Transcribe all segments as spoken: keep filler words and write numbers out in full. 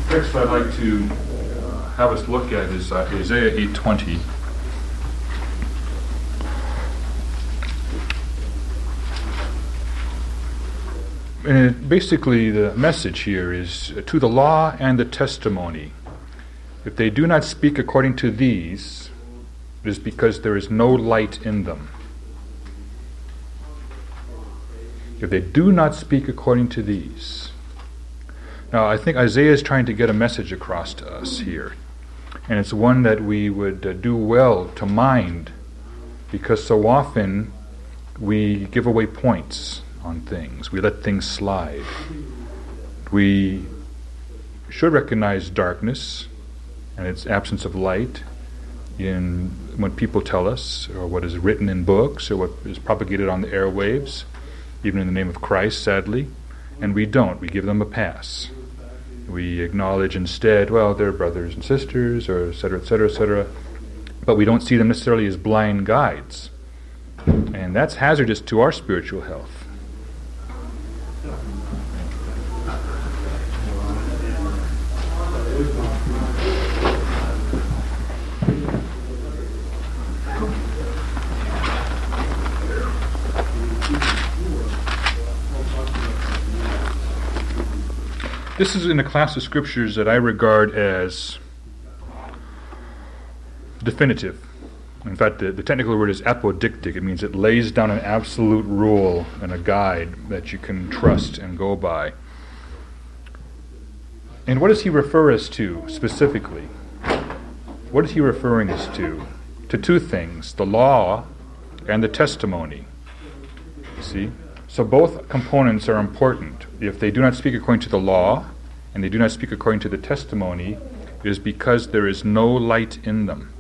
text I'd like to uh, have us look at is uh, Isaiah eight twenty. And it, basically the message here is uh, to the law and the testimony. If they do not speak according to these, it is because there is no light in them. If they do not speak according to these. Now, I think Isaiah is trying to get a message across to us here. And it's one that we would uh, do well to mind, because so often we give away points on things. We let things slide. We should recognize darkness and its absence of light in when people tell us, or what is written in books, or what is propagated on the airwaves, even in the name of Christ, sadly. And we don't. We give them a pass. We acknowledge instead, well, they're brothers and sisters, or et cetera, et cetera, et cetera. But we don't see them necessarily as blind guides. And that's hazardous to our spiritual health. This is in a class of scriptures that I regard as definitive. In fact, the, the technical word is apodictic. It means it lays down an absolute rule and a guide that you can trust and go by. And what does he refer us to specifically? What is he referring us to? To two things, the law and the testimony. You see? So both components are important. If they do not speak according to the law, and they do not speak according to the testimony, it is because there is no light in them.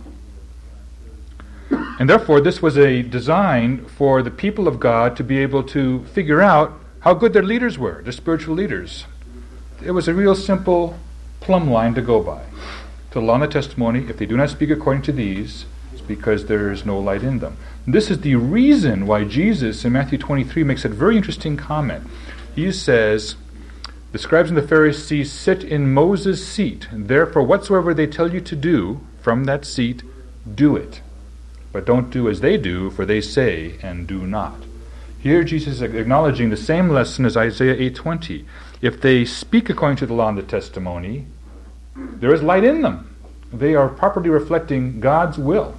And therefore, this was a design for the people of God to be able to figure out how good their leaders were, their spiritual leaders. It was a real simple plumb line to go by. To the law and the testimony, if they do not speak according to these, it's because there is no light in them. And this is the reason why Jesus in Matthew twenty-three makes a very interesting comment. He says, the scribes and the Pharisees sit in Moses' seat, and therefore whatsoever they tell you to do from that seat, do it. But don't do as they do, for they say and do not. Here Jesus is acknowledging the same lesson as Isaiah eight twenty. If they speak according to the law and the testimony, there is light in them. They are properly reflecting God's will.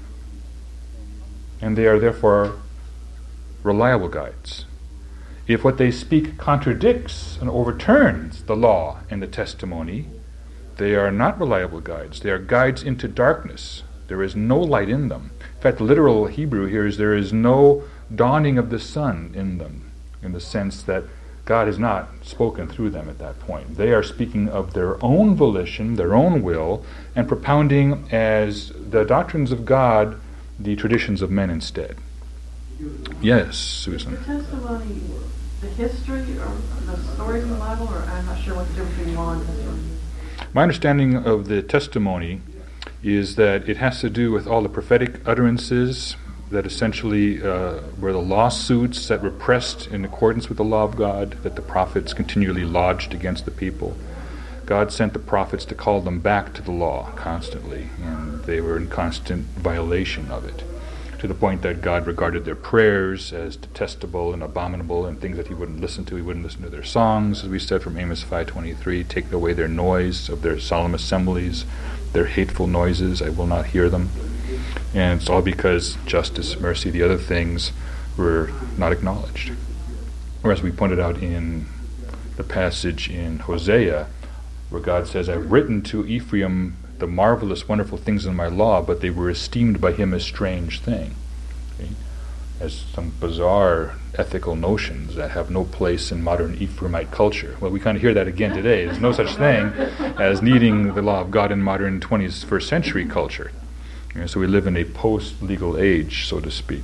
And they are therefore reliable guides. If what they speak contradicts and overturns the law and the testimony, they are not reliable guides. They are guides into darkness. There is no light in them. In fact, the literal Hebrew here is there is no dawning of the sun in them, in the sense that God has not spoken through them at that point. They are speaking of their own volition, their own will, and propounding as the doctrines of God the traditions of men instead. Yes, Susan. The testimony, the history, or the stories in the Bible, or I'm not sure what the difference between law and testimony is. My understanding of the testimony is that it has to do with all the prophetic utterances that essentially uh, were the lawsuits that were pressed in accordance with the law of God, that the prophets continually lodged against the people. God sent the prophets to call them back to the law constantly, and they were in constant violation of it, to the point that God regarded their prayers as detestable and abominable and things that he wouldn't listen to. He wouldn't listen to their songs, as we said from Amos five twenty-three, take away their noise of their solemn assemblies, their hateful noises, I will not hear them. And it's all because justice, mercy, the other things were not acknowledged. Or as we pointed out in the passage in Hosea, where God says, I've written to Ephraim the marvelous, wonderful things in my law, but they were esteemed by him as strange thing. Okay? As some bizarre ethical notions that have no place in modern Ephraimite culture. Well, we kind of hear that again today. There's no such thing as needing the law of God in modern twenty-first century culture. You know, so we live in a post-legal age, so to speak.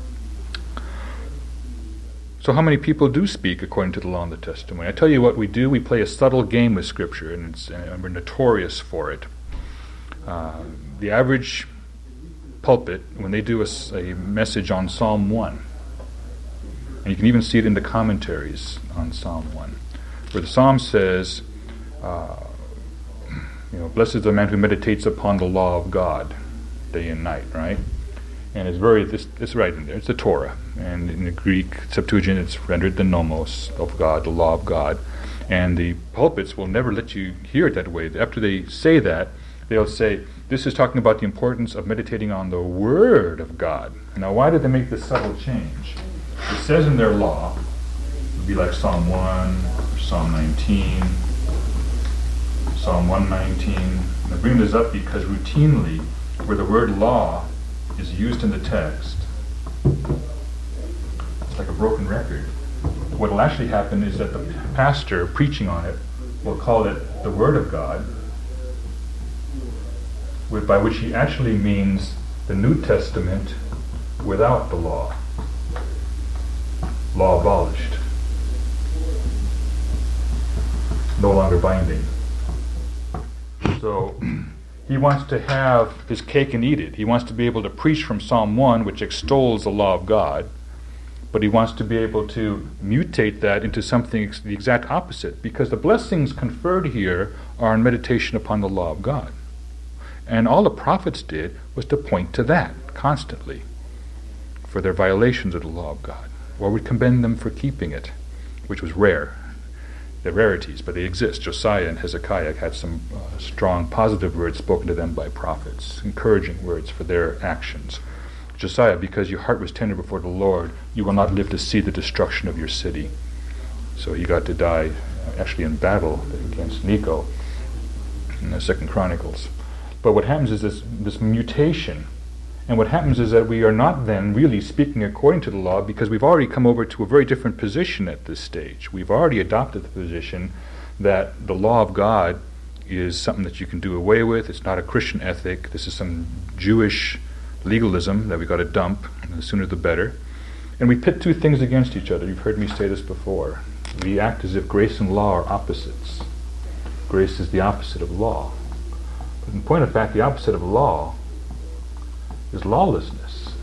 So how many people do speak according to the law and the testimony? I tell you what we do. We play a subtle game with Scripture, and, it's, and we're notorious for it. Uh, the average pulpit, when they do a, a message on Psalm one, and you can even see it in the commentaries on Psalm one, where the Psalm says, uh, You know, blessed is the man who meditates upon the law of God day and night, right? And it's very, this, it's right in there. It's the Torah. And in the Greek Septuagint, it's rendered the nomos of God, the law of God. And the pulpits will never let you hear it that way. After they say that, they'll say, this is talking about the importance of meditating on the Word of God. Now, why did they make this subtle change? It says in their law, it would be like Psalm one, or Psalm nineteen, Psalm one nineteen. I bring this up because routinely, where the word law is used in the text, it's like a broken record. What will actually happen is that the pastor preaching on it will call it the Word of God, with, by which he actually means the New Testament without the law. Law abolished. No longer binding. So he wants to have his cake and eat it. He wants to be able to preach from Psalm one, which extols the law of God, but he wants to be able to mutate that into something ex- the exact opposite, because the blessings conferred here are in meditation upon the law of God. And all the prophets did was to point to that constantly for their violations of the law of God, or would commend them for keeping it, which was rare. They're rarities, but they exist. Josiah and Hezekiah had some uh, strong positive words spoken to them by prophets, encouraging words for their actions. Josiah, because your heart was tender before the Lord, you will not live to see the destruction of your city. So he got to die actually in battle against Necho in the Second Chronicles. But what happens is this, this mutation. And what happens is that we are not then really speaking according to the law, because we've already come over to a very different position at this stage. We've already adopted the position that the law of God is something that you can do away with. It's not a Christian ethic. This is some Jewish legalism that we've got to dump, and the sooner the better. And we pit two things against each other. You've heard me say this before. We act as if grace and law are opposites. Grace is the opposite of law. But in point of fact, the opposite of law is lawlessness.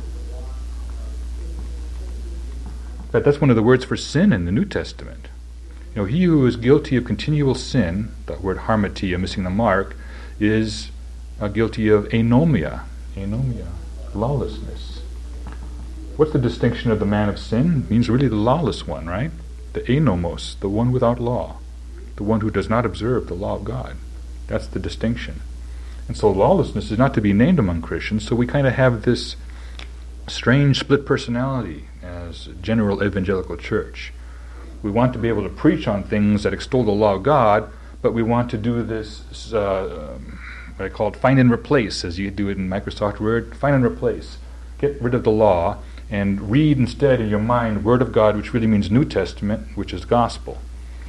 In fact, that's one of the words for sin in the New Testament. You know, he who is guilty of continual sin, that word harmatia, missing the mark, is uh, guilty of anomia. Anomia, lawlessness. What's the distinction of the man of sin? It means really the lawless one, right? The anomos, the one without law, the one who does not observe the law of God. That's the distinction. And so lawlessness is not to be named among Christians, so we kind of have this strange split personality as a general evangelical church. We want to be able to preach on things that extol the law of God, but we want to do this, uh, um, what I call it, find and replace, as you do it in Microsoft Word. Find and replace. Get rid of the law and read instead in your mind Word of God, which really means New Testament, which is gospel.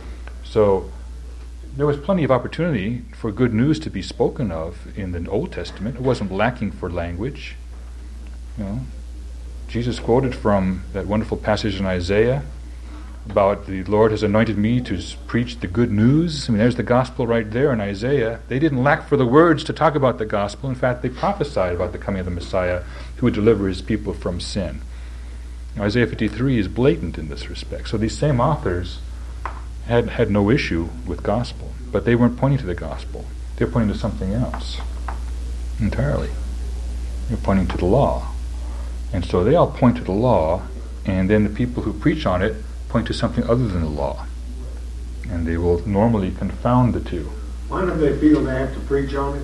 So there was plenty of opportunity for good news to be spoken of in the Old Testament. It wasn't lacking for language. You know, Jesus quoted from that wonderful passage in Isaiah about the Lord has anointed me to preach the good news. I mean, there's the gospel right there in Isaiah. They didn't lack for the words to talk about the gospel. In fact, they prophesied about the coming of the Messiah who would deliver his people from sin. Now, Isaiah fifty-three is blatant in this respect. So these same authors had had no issue with gospel, but they weren't pointing to the gospel. They were pointing to something else entirely. They were pointing to the law. And so they all point to the law, and then the people who preach on it point to something other than the law. And they will normally confound the two. Why do they feel they have to preach on it?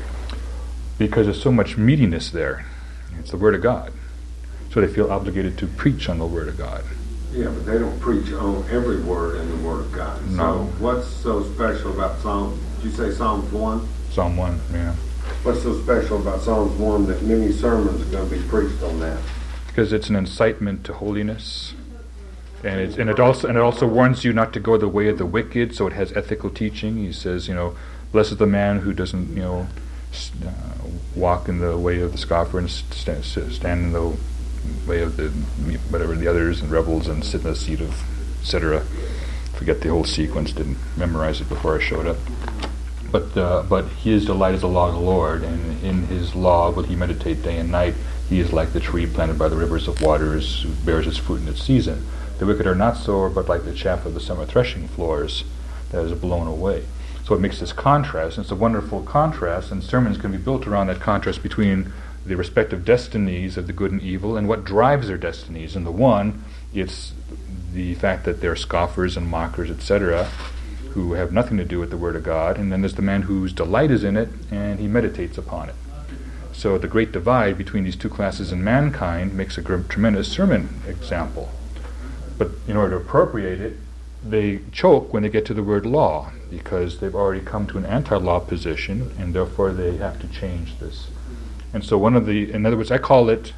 Because there's so much meatiness there. It's the Word of God. So they feel obligated to preach on the Word of God. Yeah, but they don't preach on every word in the Word of God. No. So what's so special about Psalm, did you say Psalms one? Psalm one, yeah. What's so special about Psalms one that many sermons are going to be preached on that? Because it's an incitement to holiness. And, it's, and it also and it also warns you not to go the way of the wicked, so it has ethical teaching. He says, you know, blessed is the man who doesn't, you know, uh, walk in the way of the scoffer and st- stand in the way of the whatever the others and rebels and sit in the seat of et cetera. Forget the whole sequence. Didn't memorize it before I showed up. But uh, but his delight is the law of the Lord, and in his law will he meditate day and night. He is like the tree planted by the rivers of waters, who bears its fruit in its season. The wicked are not so, but like the chaff of the summer threshing floors that is blown away. So it makes this contrast, and it's a wonderful contrast, and sermons can be built around that contrast between the respective destinies of the good and evil and what drives their destinies. In the one, it's the fact that they're scoffers and mockers, et cetera, who have nothing to do with the Word of God, and then there's the man whose delight is in it, and he meditates upon it. So the great divide between these two classes in mankind makes a gr- tremendous sermon example. But in order to appropriate it, they choke when they get to the word law, because they've already come to an anti-law position, and therefore they have to change this. And so one of the, in other words, I call it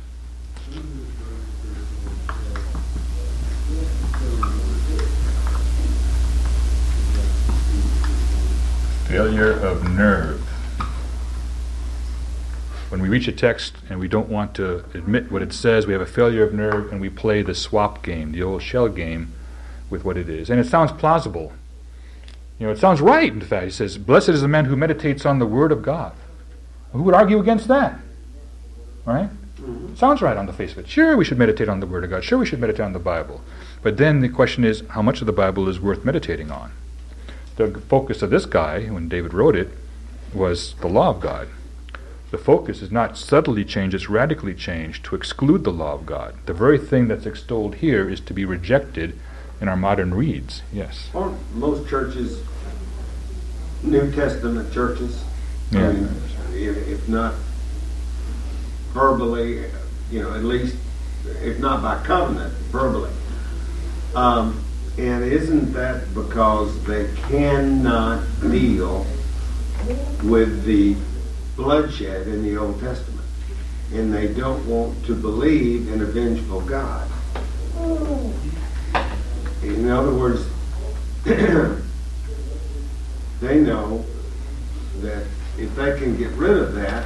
failure of nerve. When we reach a text and we don't want to admit what it says, we have a failure of nerve, and we play the swap game, the old shell game, with what it is. And it sounds plausible. You know, it sounds right, in fact. He says, blessed is the man who meditates on the Word of God. Who would argue against that? Right? Mm-hmm. Sounds right on the face of it. Sure, we should meditate on the Word of God. Sure, we should meditate on the Bible. But then the question is, how much of the Bible is worth meditating on? The focus of this guy, when David wrote it, was the law of God. The focus is not subtly changed, it's radically changed to exclude the law of God. The very thing that's extolled here is to be rejected in our modern reads. Yes. Aren't most churches New Testament churches? Yeah. I mean, if, if not verbally, you know, at least, if not by covenant, verbally. Um, and isn't that because they cannot deal with the bloodshed in the Old Testament, and they don't want to believe in a vengeful God? In other words, they know that if they can get rid of that,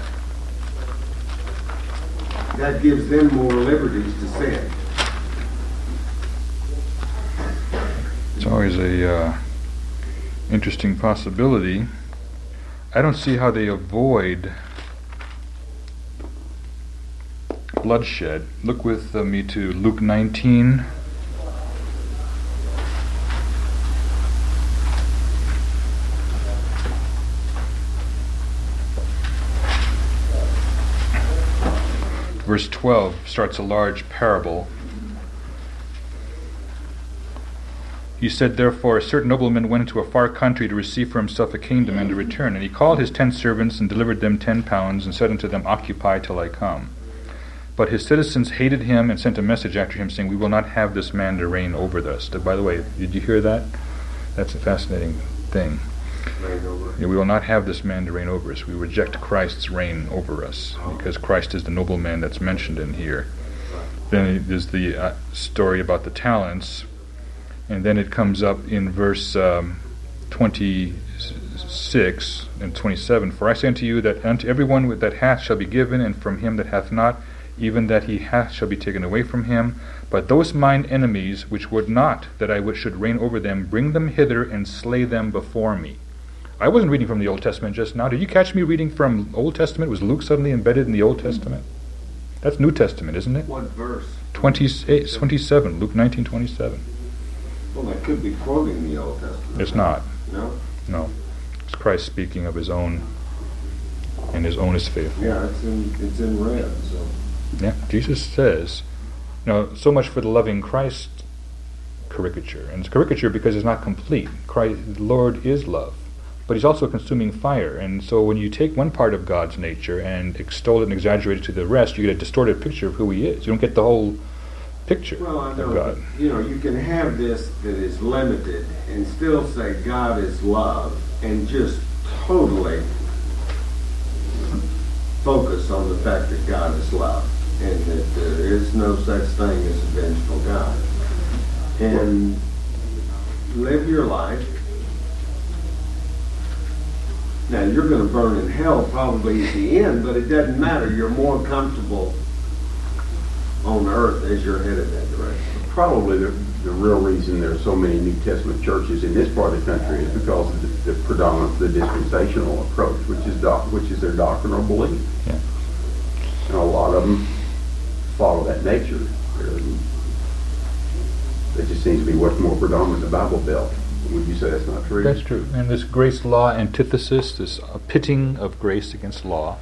that gives them more liberties to sin. It's always a uh, interesting possibility. I don't see how they avoid bloodshed. Look with uh, me to Luke nineteen. Verse twelve starts a large parable. He said, therefore, a certain nobleman went into a far country to receive for himself a kingdom and to return. And he called his ten servants and delivered them ten pounds and said unto them, occupy till I come. But his citizens hated him and sent a message after him, saying, we will not have this man to reign over us. By the way, did you hear that? That's a fascinating thing. Yeah, we will not have this man to reign over us. We reject Christ's reign over us, because Christ is the nobleman that's mentioned in here. Then there's the uh, story about the talents, and then it comes up in verse um, twenty-six and twenty-seven. For I say unto you that unto everyone that hath shall be given, and from him that hath not, even that he hath shall be taken away from him. But those mine enemies, which would not that I would should reign over them, bring them hither and slay them before me. I wasn't reading from the Old Testament just now. Did you catch me reading from Old Testament? Was Luke suddenly embedded in the Old Testament? That's New Testament, isn't it? What verse? twenty-eight, twenty-seven, Luke nineteen twenty-seven. Well, that could be quoting the Old Testament. It's not. No? No. It's Christ speaking of his own, and his own is faithful. Yeah, it's in it's in red, so. Yeah, Jesus says, you know, so much for the loving Christ caricature. And it's caricature because it's not complete. Christ, the Lord is love. But he's also a consuming fire. And so when you take one part of God's nature and extol it and exaggerate it to the rest, you get a distorted picture of who he is. You don't get the whole picture well, I know, of God. But, you know, you can have this that is limited and still say God is love and just totally focus on the fact that God is love and that there is no such thing as a vengeful God. And live your life. Now, you're going to burn in hell probably at the end, but it doesn't matter. You're more comfortable on earth as you're headed that direction. Probably the, the real reason there are so many New Testament churches in this part of the country is because of the, the predominant, the dispensational approach, which is doc, which is their doctrinal belief. Yeah. And a lot of them follow that nature. It just seems to be what's more predominant in the Bible Belt. Would you say that's not true? That's true. And this grace-law antithesis, this uh, pitting of grace against law,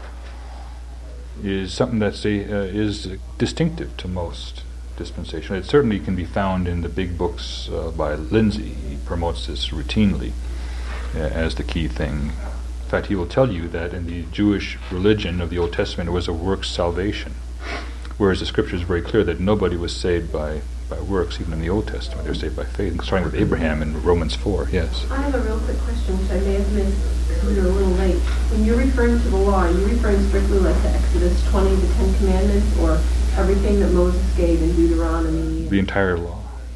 is something that's a, uh, is distinctive to most dispensational. It certainly can be found in the big books uh, by Lindsay. He promotes this routinely uh, as the key thing. In fact, he will tell you that in the Jewish religion of the Old Testament it was a works salvation, whereas the Scripture is very clear that nobody was saved by, by works, even in the Old Testament. They were saved by faith, starting with Abraham in Romans four. Yes? I have a real quick question, which I may have missed because we were a little late. When you're referring to the law, are you referring strictly like to Exodus twenty, the Ten Commandments, or everything that Moses gave in Deuteronomy? The entire law.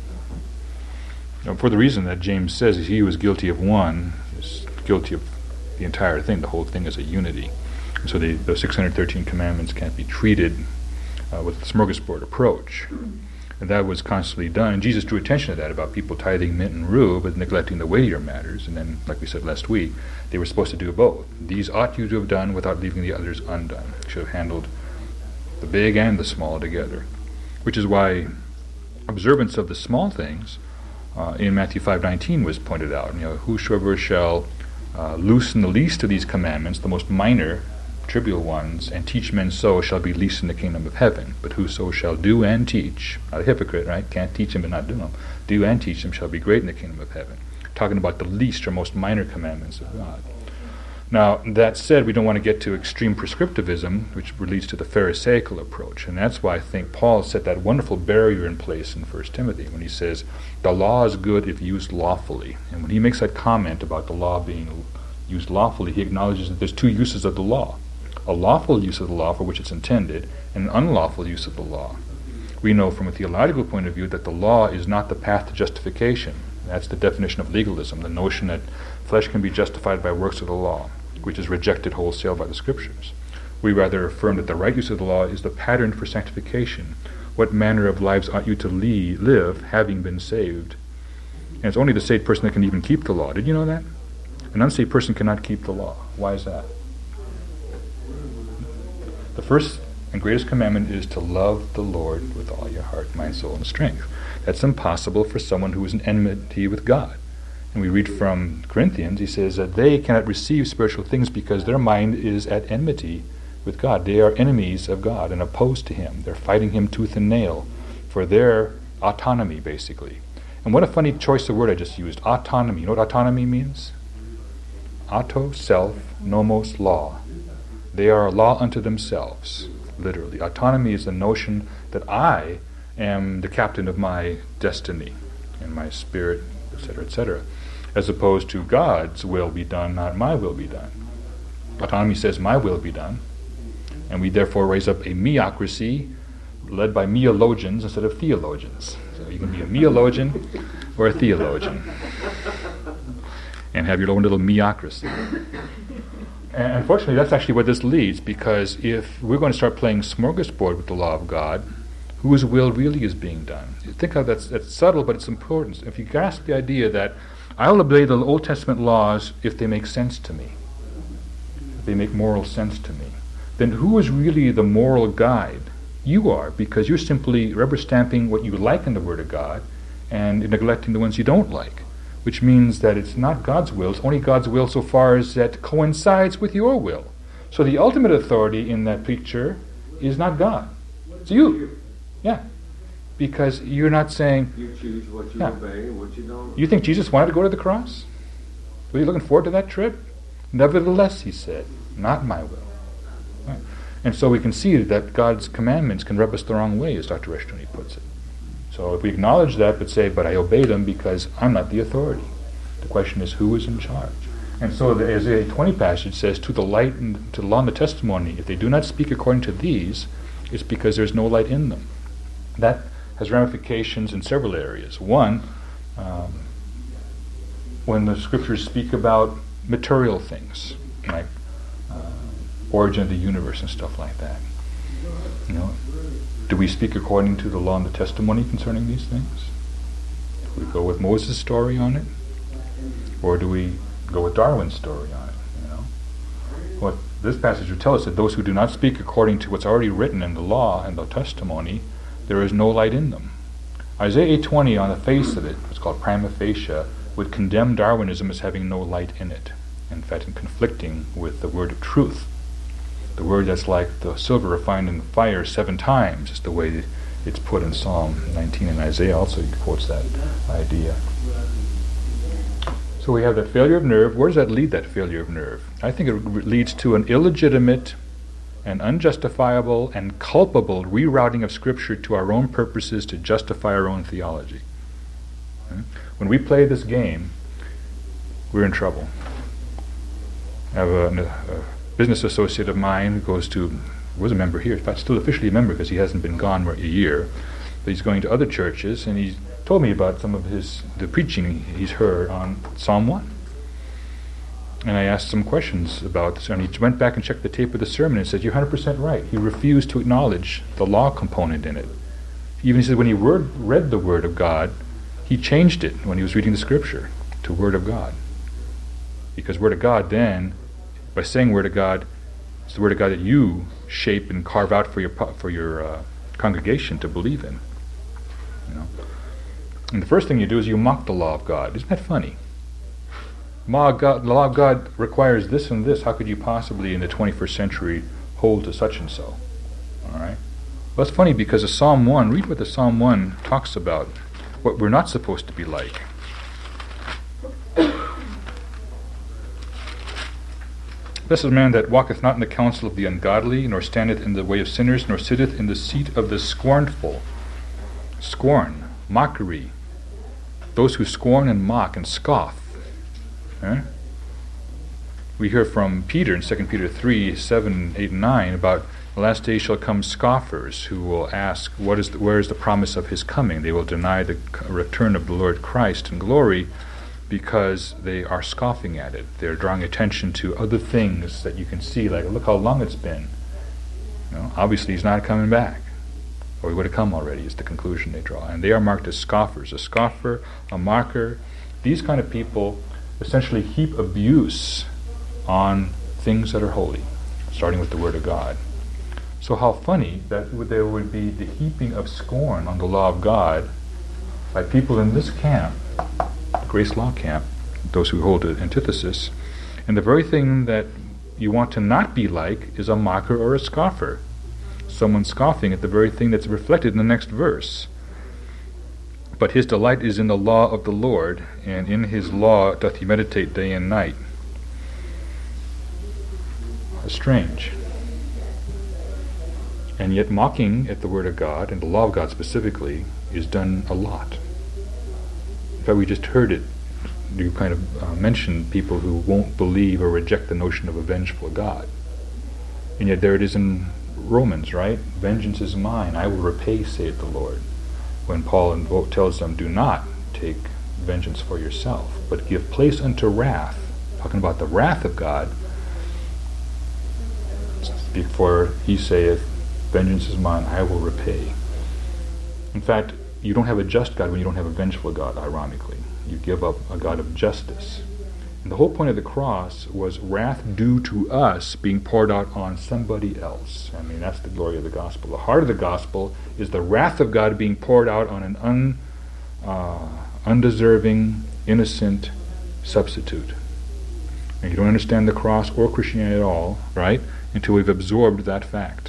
Now, for the reason that James says he who is guilty of one is guilty of the entire thing. The whole thing is a unity. And so the, the six hundred thirteen commandments can't be treated uh, with a smorgasbord approach. And that was constantly done. And Jesus drew attention to that about people tithing mint and rue, but neglecting the weightier matters. And then, like we said last week, they were supposed to do both. These ought you to have done without leaving the others undone. You should have handled the big and the small together. Which is why observance of the small things uh, in Matthew five nineteen was pointed out. You know, whosoever shall uh, loosen the least of these commandments, the most minor, trivial ones, and teach men so, shall be least in the kingdom of heaven. But whoso shall do and teach, not a hypocrite, right? Can't teach him and not do them. Do and teach them shall be great in the kingdom of heaven. Talking about the least or most minor commandments of God. Now, that said, we don't want to get to extreme prescriptivism, which leads to the Pharisaical approach. And that's why I think Paul set that wonderful barrier in place in First Timothy when he says, the law is good if used lawfully. And when he makes that comment about the law being used lawfully, he acknowledges that there's two uses of the law. A lawful use of the law for which it's intended, and an unlawful use of the law. We know from a theological point of view that the law is not the path to justification. That's the definition of legalism, the notion that flesh can be justified by works of the law, which is rejected wholesale by the Scriptures. We rather affirm that the right use of the law is the pattern for sanctification. What manner of lives ought you to le- live, having been saved? And it's only the saved person that can even keep the law. Did you know that? An unsaved person cannot keep the law. Why is that? The first and greatest commandment is to love the Lord with all your heart, mind, soul, and strength. That's impossible for someone who is in enmity with God. And we read from Corinthians, he says that they cannot receive spiritual things because their mind is at enmity with God. They are enemies of God and opposed to Him. They're fighting Him tooth and nail for their autonomy, basically. And what a funny choice of word I just used, autonomy. You know what autonomy means? Auto, self, nomos, law. They are a law unto themselves, literally. Autonomy is the notion that I am the captain of my destiny and my spirit, et cetera, et cetera, as opposed to God's will be done, not my will be done. Autonomy says my will be done, and we therefore raise up a meocracy led by meologians instead of theologians. So you can be a meologian or a theologian and have your own little meocracy. And unfortunately, that's actually where this leads, because if we're going to start playing smorgasbord with the law of God, whose will really is being done? You think how that's, that's subtle, but it's important. If you grasp the idea that I'll obey the Old Testament laws if they make sense to me, if they make moral sense to me, then who is really the moral guide? You are, because you're simply rubber stamping what you like in the Word of God and neglecting the ones you don't like. Which means that it's not God's will, it's only God's will so far as that coincides with your will. So the ultimate authority in that picture is not God. It's you. Yeah. Because you're not saying... You choose what you yeah. obey and what you don't. You think Jesus wanted to go to the cross? Were you looking forward to that trip? Nevertheless, he said, not my will. Right. And so we can see that God's commandments can rub us the wrong way, as Doctor Rushdoony puts it. So if we acknowledge that, but say, but I obey them because I'm not the authority. The question is, who is in charge? And so the Isaiah twenty passage says, to the light and to the law and the testimony, if they do not speak according to these, it's because there's no light in them. That has ramifications in several areas. One, um, when the Scriptures speak about material things, like uh, origin of the universe and stuff like that, you know, do we speak according to the law and the testimony concerning these things? Do we go with Moses' story on it? Or do we go with Darwin's story on it? You know, what this passage would tell us that those who do not speak according to what's already written in the law and the testimony, there is no light in them. Isaiah eight twenty, on the face of it, what's called prima facie, would condemn Darwinism as having no light in it. In fact, in conflicting with the word of truth. The word that's like the silver refined in fire seven times is the way it's put in Psalm nineteen, and Isaiah also quotes that idea. So we have that failure of nerve. Where does that lead, that failure of nerve? I think it leads to an illegitimate and unjustifiable and culpable rerouting of Scripture to our own purposes to justify our own theology. When we play this game, we're in trouble. I have a, a business associate of mine who goes to, was a member here, but still officially a member because he hasn't been gone a year, but he's going to other churches, and he's told me about some of his the preaching he's heard on Psalm one. And I asked some questions about this, and he went back and checked the tape of the sermon and said, "You're one hundred percent right." He refused to acknowledge the law component in it. Even he said when he word, read the Word of God, he changed it when he was reading the Scripture to Word of God. Because Word of God then, by saying Word of God, it's the Word of God that you shape and carve out for your for your uh, congregation to believe in. You know, and the first thing you do is you mock the law of God. Isn't that funny? Law of God, the law of God requires this and this. How could you possibly, in the twenty-first century, hold to such and so? All right. Well, it's funny because the Psalm one. Read what the Psalm one talks about. What we're not supposed to be like. Blessed is the man that walketh not in the counsel of the ungodly, nor standeth in the way of sinners, nor sitteth in the seat of the scornful. Scorn, mockery. Those who scorn and mock and scoff. Eh? We hear from Peter in Second Peter three, seven, eight, and nine about the last days shall come scoffers who will ask, what is the, where is the promise of his coming? They will deny the return of the Lord Christ in glory, because they are scoffing at it. They're drawing attention to other things that you can see, like, look how long it's been. You know, obviously he's not coming back. Or he would have come already, is the conclusion they draw. And they are marked as scoffers. A scoffer, a mocker. These kind of people essentially heap abuse on things that are holy, starting with the Word of God. So how funny that there would be the heaping of scorn on the law of God by people in this camp, Grace Law camp, those who hold an antithesis, and the very thing that you want to not be like is a mocker or a scoffer. Someone scoffing at the very thing that's reflected in the next verse. But his delight is in the law of the Lord, and in his law doth he meditate day and night. How strange. And yet mocking at the Word of God, and the law of God specifically, is done a lot. In fact, we just heard it. You kind of uh, mentioned people who won't believe or reject the notion of a vengeful God. And yet there it is in Romans, right? Vengeance is mine, I will repay, saith the Lord. When Paul invo- tells them, do not take vengeance for yourself, but give place unto wrath, talking about the wrath of God, before he saith, vengeance is mine, I will repay. In fact, you don't have a just God when you don't have a vengeful God, ironically. You give up a God of justice. And the whole point of the cross was wrath due to us being poured out on somebody else. I mean, that's the glory of the gospel. The heart of the gospel is the wrath of God being poured out on an un, uh, undeserving, innocent substitute. And you don't understand the cross or Christianity at all, right, until we've absorbed that fact.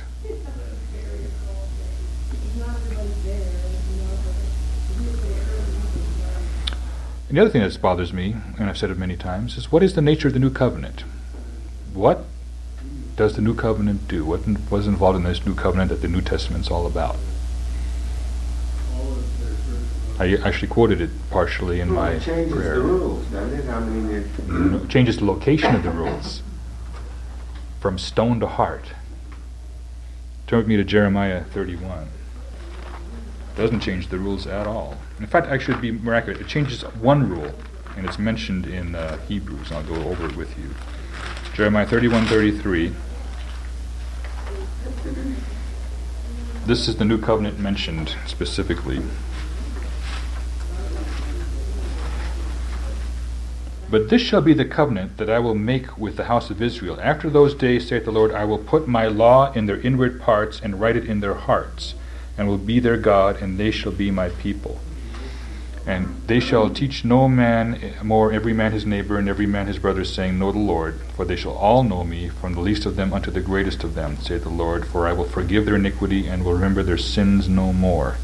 And the other thing that bothers me, and I've said it many times, is what is the nature of the new covenant? What does the new covenant do? What was involved in this new covenant that the New Testament's all about? I actually quoted it partially in well, my it changes prayer. the rules, doesn't it? I mean, it, No, it changes the location of the rules from stone to heart. Turn with me to Jeremiah thirty-one. It doesn't change the rules at all. In fact, actually, to be more accurate, it changes one rule, and it's mentioned in uh, Hebrews, and I'll go over it with you. Jeremiah thirty-one thirty-three. This is the new covenant mentioned specifically. But this shall be the covenant that I will make with the house of Israel. After those days, saith the Lord, I will put my law in their inward parts and write it in their hearts, and will be their God, and they shall be my people. And they shall teach no man more every man his neighbor and every man his brother, saying, Know the Lord, for they shall all know me, from the least of them unto the greatest of them, saith the Lord, for I will forgive their iniquity and will remember their sins no more.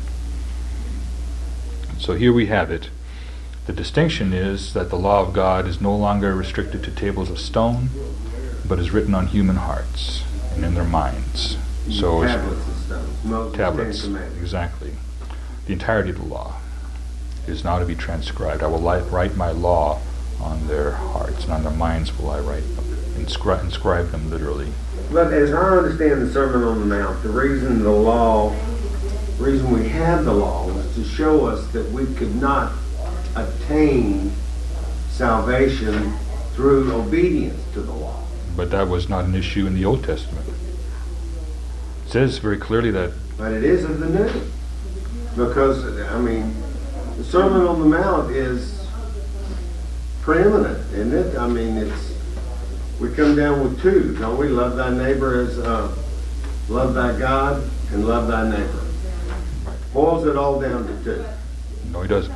So here we have it. The distinction is that the law of God is no longer restricted to tables of stone, but is written on human hearts and in their minds. So tablets of stone. Moses' tablets, Ten Commandments. exactly. The entirety of the law is now to be transcribed. I will li- write my law on their hearts, and on their minds will I write them, inscri- inscribe them literally. But as I understand the Sermon on the Mount, the reason the law, the reason we have the law was to show us that we could not attain salvation through obedience to the law. But that was not an issue in the Old Testament. It says very clearly that. But it is of the New. Because, I mean, the Sermon on the Mount is preeminent, isn't it? I mean, it's, we come down with two, don't we? Love thy neighbor as, uh, love thy God and love thy neighbor. Boils it all down to two. No, he doesn't.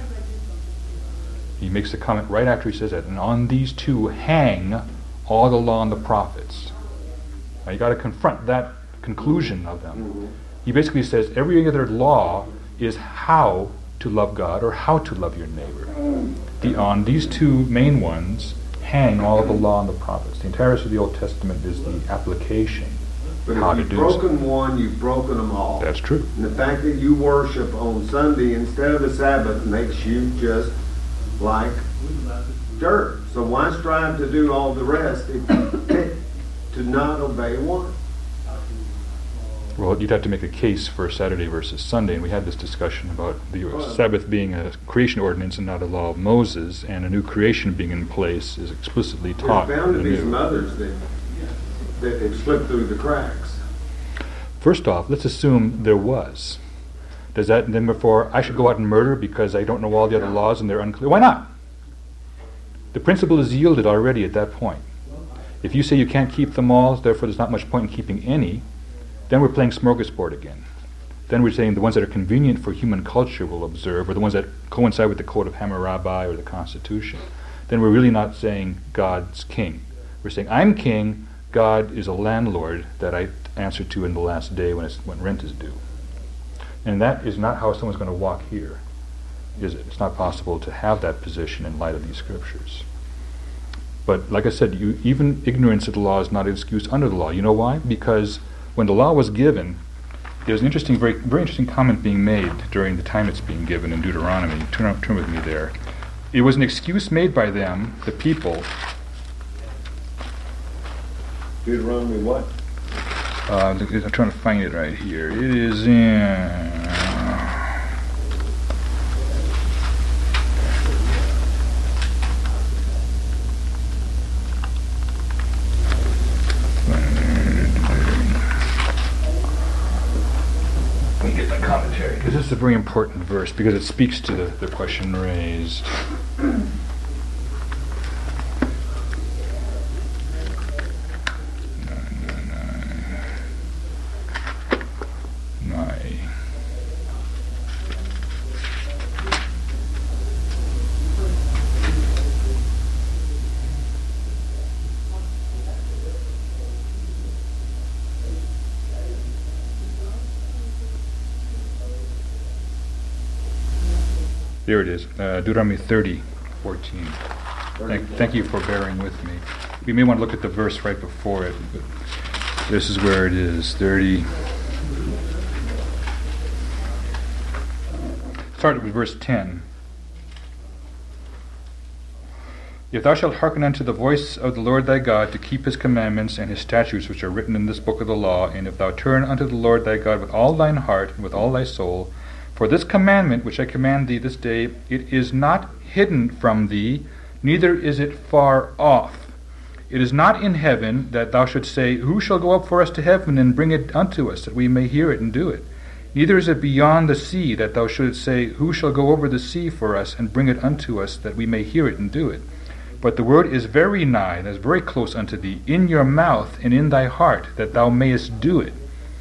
He makes the comment right after he says that, and on these two hang all the law and the prophets. Now you got to confront that conclusion of them. Mm-hmm. He basically says every other law is how to love God or how to love your neighbor. The, on these two main ones hang all of the law and the prophets. The entirety of the Old Testament is the application. But how if to you've do broken so. one, you've broken them all. That's true. And the fact that you worship on Sunday instead of the Sabbath makes you just like dirt. So why strive to do all the rest if you pick to not obey one? Well, you'd have to make a case for Saturday versus Sunday, and we had this discussion about the Sabbath being a creation ordinance and not a law of Moses, and a new creation being in place is explicitly taught. There's bound to in the be new. some others that that have slipped through the cracks. First off, let's assume there was. Does that then therefore I should go out and murder because I don't know all the other laws and they're unclear? Why not? The principle is yielded already at that point. If you say you can't keep them all, therefore there's not much point in keeping any, then we're playing smorgasbord again. Then we're saying the ones that are convenient for human culture will observe, or the ones that coincide with the Code of Hammurabi or the Constitution. Then we're really not saying God's king. We're saying I'm king, God is a landlord that I answer to in the last day when it's, when rent is due. And that is not how someone's going to walk here, is it? It's not possible to have that position in light of these scriptures. But like I said, you, even ignorance of the law is not an excuse under the law. You know why? Because when the law was given, there's an interesting, very, very interesting comment being made during the time it's being given in Deuteronomy. Turn, turn with me there. It was an excuse made by them, the people. Deuteronomy what? Uh, I'm trying to find it right here. It is in. Let me get my commentary, because this is a very important verse, because it speaks to the, the question raised. There it is, uh, Deuteronomy thirty, fourteen. Thank, thank you for bearing with me. We may want to look at the verse right before it, but this is where it is, thirty. Start with verse ten. If thou shalt hearken unto the voice of the Lord thy God, to keep his commandments and his statutes which are written in this book of the law, and if thou turn unto the Lord thy God with all thine heart and with all thy soul, for this commandment which I command thee this day, it is not hidden from thee, neither is it far off. It is not in heaven, that thou shouldst say, Who shall go up for us to heaven and bring it unto us, that we may hear it and do it? Neither is it beyond the sea, that thou shouldst say, Who shall go over the sea for us and bring it unto us, that we may hear it and do it? But the word is very nigh, that is very close unto thee, in your mouth and in thy heart, that thou mayest do it.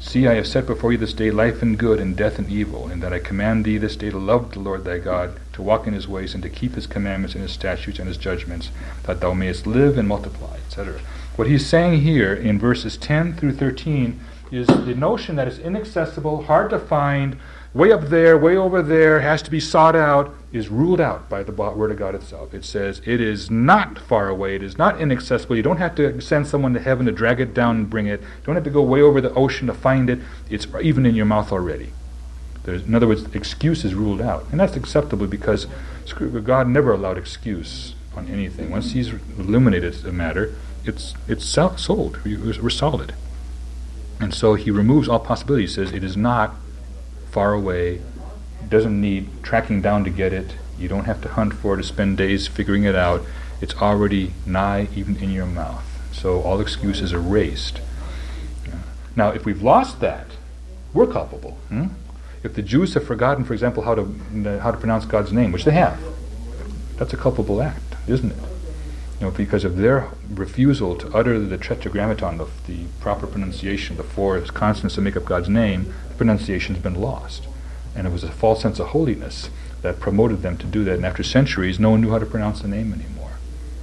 See, I have set before you this day life and good, and death and evil, and that I command thee this day to love the Lord thy God, to walk in his ways, and to keep his commandments and his statutes and his judgments, that thou mayest live and multiply, et cetera. What he's saying here in verses ten through thirteen is the notion that it's inaccessible, hard to find, way up there, way over there, has to be sought out, is ruled out by the Word of God itself. It says it is not far away, it is not inaccessible. You don't have to send someone to heaven to drag it down and bring it. You don't have to go way over the ocean to find it. It's even in your mouth already. There's, in other words, excuse is ruled out. And that's acceptable because God never allowed excuse on anything. Once he's illuminated the matter, it's it's sold. We're solid. And so he removes all possibility. He says it is not far away, doesn't need tracking down to get it. You don't have to hunt for it to spend days figuring it out. It's already nigh, even in your mouth. So all excuse is erased. Now, if we've lost that, we're culpable. Hmm? If the Jews have forgotten, for example, how to how to pronounce God's name, which they have, that's a culpable act, isn't it? You know, because of their refusal to utter the tetragrammaton, the, the proper pronunciation, the four consonants that make up God's name, the pronunciation's been lost. And it was a false sense of holiness that promoted them to do that. And after centuries, no one knew how to pronounce the name anymore.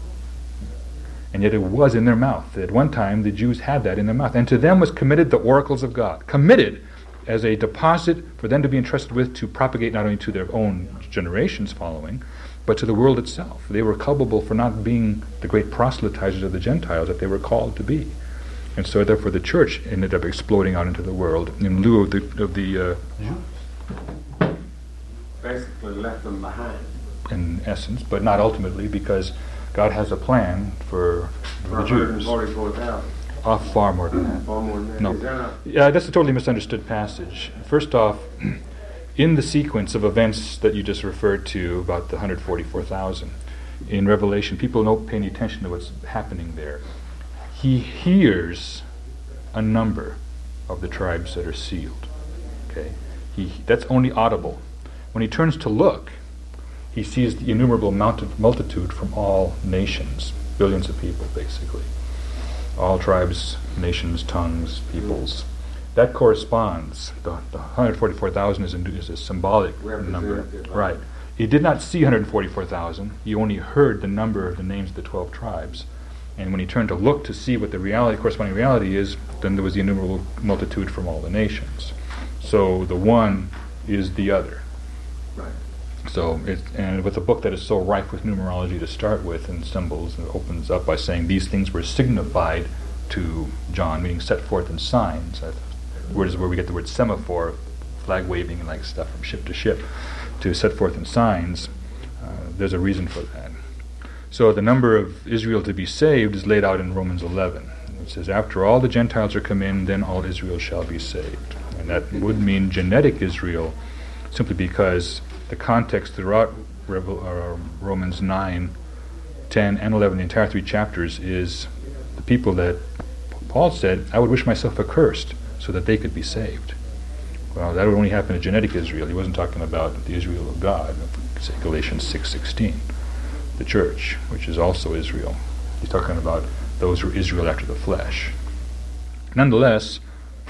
And yet it was in their mouth. At one time, the Jews had that in their mouth. And to them was committed the oracles of God. Committed as a deposit for them to be entrusted with to propagate not only to their own generations following, but to the world itself. They were culpable for not being the great proselytizers of the Gentiles that they were called to be. And so therefore the church ended up exploding out into the world in lieu of the, of the uh, Jews. Basically left them behind. In essence, but not ultimately, because God has a plan for, for the Jews. one hundred forty-four thousand. Uh, far more than that. Far more than that. No. Is that a- Yeah, that's a totally misunderstood passage. First off, in the sequence of events that you just referred to about the one hundred forty-four thousand, in Revelation, people don't pay any attention to what's happening there. He hears a number of the tribes that are sealed. Okay, he that's only audible. When he turns to look, he sees the innumerable multitude from all nations, billions of people, basically. All tribes, nations, tongues, peoples. That corresponds. The, the one hundred forty-four thousand is a, is a symbolic number. Right. He did not see one hundred forty-four thousand. He only heard the number of the names of the twelve tribes. And when he turned to look to see what the reality, corresponding reality is, then there was the innumerable multitude from all the nations. So the one is the other. Right. So, it, and with a book that is so rife with numerology to start with and symbols, and it opens up by saying these things were signified to John, meaning set forth in signs. That word is where we get the word semaphore, flag waving and like stuff from ship to ship, to set forth in signs. Uh, there's a reason for that. So the number of Israel to be saved is laid out in Romans eleven. It says, after all the Gentiles are come in, then all Israel shall be saved. And that would mean genetic Israel, simply because the context throughout Revel, uh, Romans nine, ten, and eleven, the entire three chapters, is the people that Paul said, I would wish myself accursed so that they could be saved. Well, that would only happen to genetic Israel. He wasn't talking about the Israel of God, say Galatians six sixteen, the church, which is also Israel. He's talking about those who are Israel after the flesh. Nonetheless,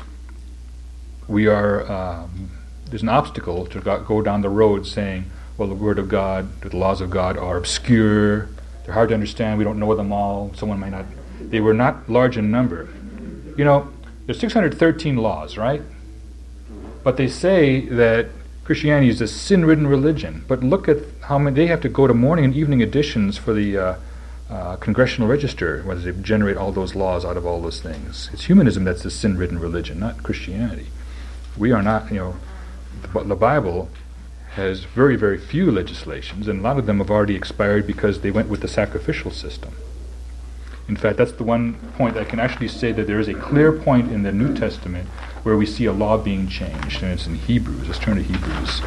we are... Um, there's an obstacle to go down the road saying, well, the Word of God, the laws of God are obscure, they're hard to understand, we don't know them all, someone might not... They were not large in number. You know, there's six hundred thirteen laws, right? But they say that Christianity is a sin-ridden religion. But look at how many... They have to go to morning and evening editions for the uh, uh, Congressional Register, where they generate all those laws out of all those things. It's humanism that's the sin-ridden religion, not Christianity. We are not, you know... But the Bible has very, very few legislations, and a lot of them have already expired because they went with the sacrificial system. In fact, that's the one point I can actually say that there is a clear point in the New Testament where we see a law being changed, and it's in Hebrews. Let's turn to Hebrews.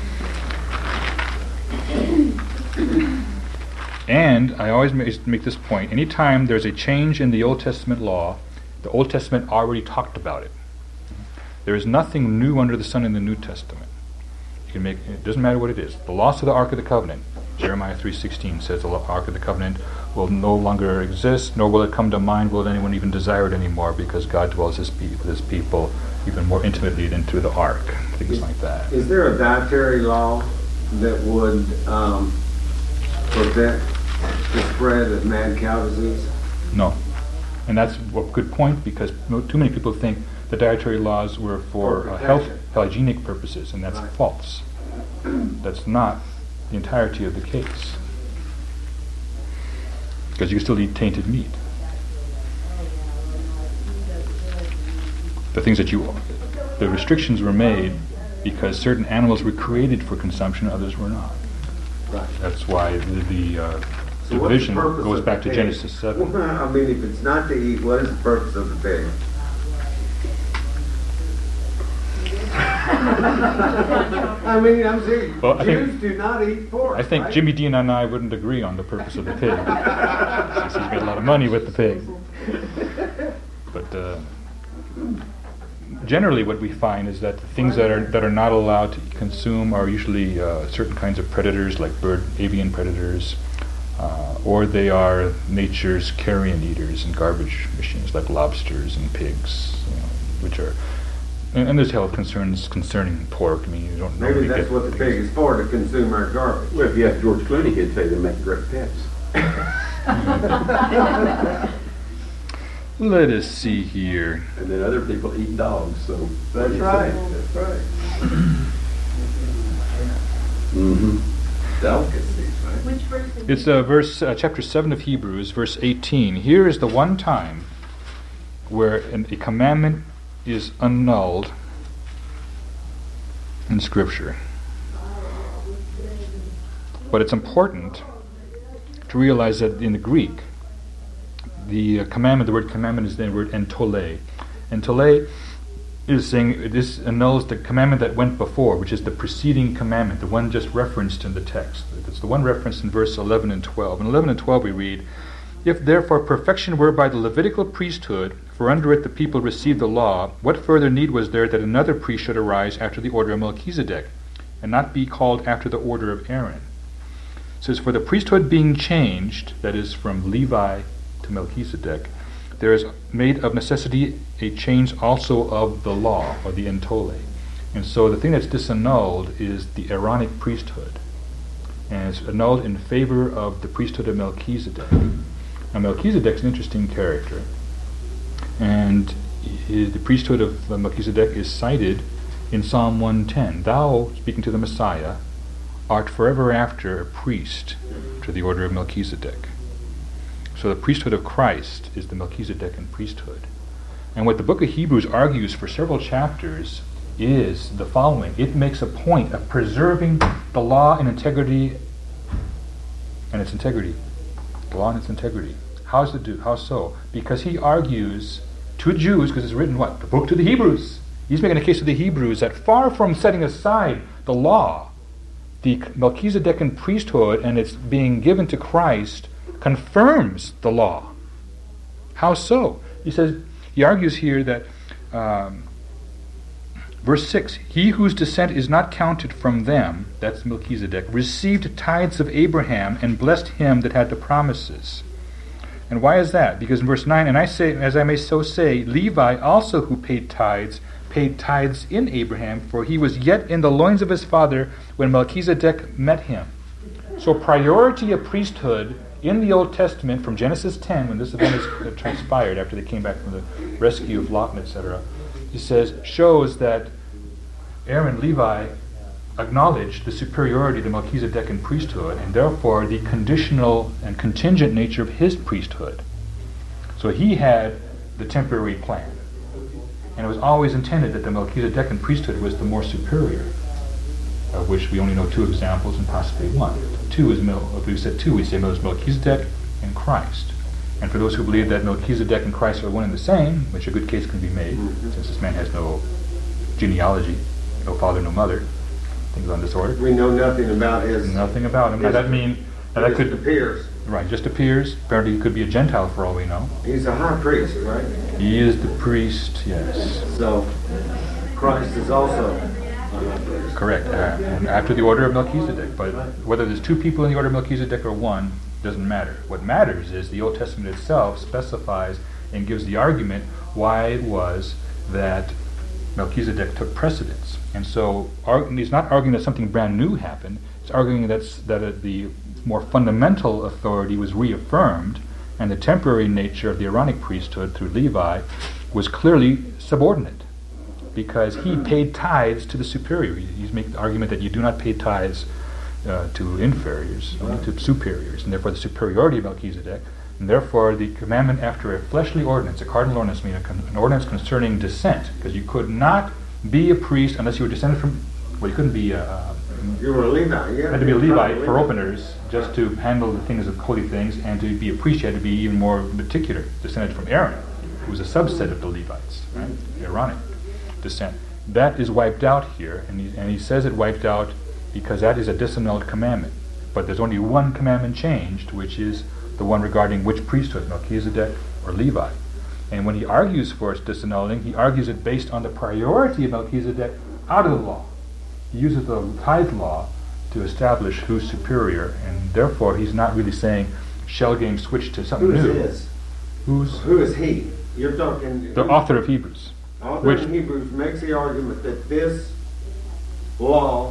And I always make this point, anytime there's a change in the Old Testament law, the Old Testament already talked about it. There is nothing new under the sun in the New Testament. You can make it doesn't matter what it is. The loss of the Ark of the Covenant. Jeremiah three sixteen says the Ark of the Covenant will no longer exist, nor will it come to mind, will anyone even desire it anymore, because God dwells his pe- with his people even more intimately than through the Ark. Things is, like that. Is there a dietary law that would um, prevent the spread of mad cow disease? No. And that's a good point, because no, too many people think the dietary laws were for, For uh, health, protection. hygienic purposes, and that's Right. false. That's not the entirety of the case. Because you can still eat tainted meat. The things that you, the restrictions were made because certain animals were created for consumption, others were not. Right. That's why the, the uh, So what's the division purpose goes of back the to pig? Genesis seven. Well, I mean, if it's not to eat, what is the purpose of the pig? I mean, I'm serious. Well, I Jews think- do not eat pork. I think right? Jimmy Dean and I wouldn't agree on the purpose of the pig. Since he's made a lot of money with the pig. But uh, generally what we find is that the things that are that are not allowed to consume are usually uh, certain kinds of predators, like bird, avian predators, uh, or they are nature's carrion eaters and garbage machines, like lobsters and pigs, you know, which are... And, and there's health concerns concerning pork. I mean, you don't Maybe normally that's get what the things- pig is for, to consume our garbage. Well, if you ask George Clooney, he'd say they make great pets. Let us see here. And then other people eat dogs, so. That's right, that's right. Mm-hmm. Delicacies, right? Which verse? in It's uh, verse uh, chapter seven of Hebrews, verse eighteen. Here is the one time where an, a commandment is annulled in Scripture. But it's important to realize that in the Greek, the uh, commandment, the word commandment is the word entole. Entole is saying this annuls the commandment that went before, which is the preceding commandment, the one just referenced in the text. It's the one referenced in verse eleven and twelve. In eleven and twelve we read, "If therefore perfection were by the Levitical priesthood, for under it the people received the law, what further need was there that another priest should arise after the order of Melchizedek, and not be called after the order of Aaron?" It says, "For the priesthood being changed," that is from Levi to Melchizedek, "there is made of necessity a change also of the law," or the entole. And so the thing that's disannulled is the Aaronic priesthood. And it's annulled in favor of the priesthood of Melchizedek. Now Melchizedek's an interesting character. And his, the priesthood of Melchizedek is cited in Psalm one ten. "Thou," speaking to the Messiah, "art forever after a priest to the order of Melchizedek." So the priesthood of Christ is the Melchizedekan priesthood. And what the book of Hebrews argues for several chapters is the following. It makes a point of preserving the law and integrity and its integrity. The law and its integrity. How does it do? How so? Because he argues to Jews, because it's written what? The book to the Hebrews. He's making a case to the Hebrews that far from setting aside the law, the Melchizedekan priesthood and its being given to Christ confirms the law. How so? He says, he argues here that, um, verse six, "He whose descent is not counted from them," that's Melchizedek, "received tithes of Abraham and blessed him that had the promises." And why is that? Because in verse nine, "And I say, as I may so say, Levi also who paid tithes, paid tithes in Abraham, for he was yet in the loins of his father when Melchizedek met him." So priority of priesthood in the Old Testament from Genesis ten, when this event is transpired after they came back from the rescue of Lot and et cetera, he says, shows that Aaron, Levi, acknowledged the superiority of the Melchizedekan priesthood and therefore the conditional and contingent nature of his priesthood. So he had the temporary plan. And it was always intended that the Melchizedekan priesthood was the more superior, of which we only know two examples and possibly one. Two is, Mel- if we said two, we say Melchizedek and Christ. And for those who believe that Melchizedek and Christ are one and the same, which a good case can be made, mm-hmm. since this man has no genealogy, no father, no mother, things on disorder. We know nothing about his... Nothing about him. Now that mean now that could appears. Right, just appears. Apparently he could be a Gentile for all we know. He's a high priest, right? He is the priest, yes. So Christ is also a high priest. correct. Uh, and after the order of Melchizedek. But whether there's two people in the order of Melchizedek or one doesn't matter. What matters is the Old Testament itself specifies and gives the argument why it was that Melchizedek took precedence. And so arg- he's not arguing that something brand new happened. He's arguing that's, that uh, the more fundamental authority was reaffirmed, and the temporary nature of the Aaronic priesthood through Levi was clearly subordinate, because he paid tithes to the superior. He's making the argument that you do not pay tithes uh, to inferiors, only to superiors, and therefore the superiority of Melchizedek, and therefore the commandment after a fleshly ordinance, a cardinal ordinance, meaning con- an ordinance concerning descent, because you could not be a priest unless you were descended from, well, you couldn't be a, You were a Levite, yeah. had to be a Levite for openers, just to handle the things of holy things, and to be a priest you had to be even more particular, descended from Aaron, who was a subset of the Levites, right? The Aaronic descent. That is wiped out here, and he, and he says it wiped out because that is a disannulled commandment. But there's only one commandment changed, which is the one regarding which priesthood, Melchizedek or Levi. And when he argues for its disannulling, he argues it based on the priority of Melchizedek out of the law. He uses the tithe law to establish who's superior, and therefore he's not really saying shell game switch to something Who new. is his? Who's Who is he? You're talking... the author of Hebrews? Author which- of Hebrews makes the argument that this law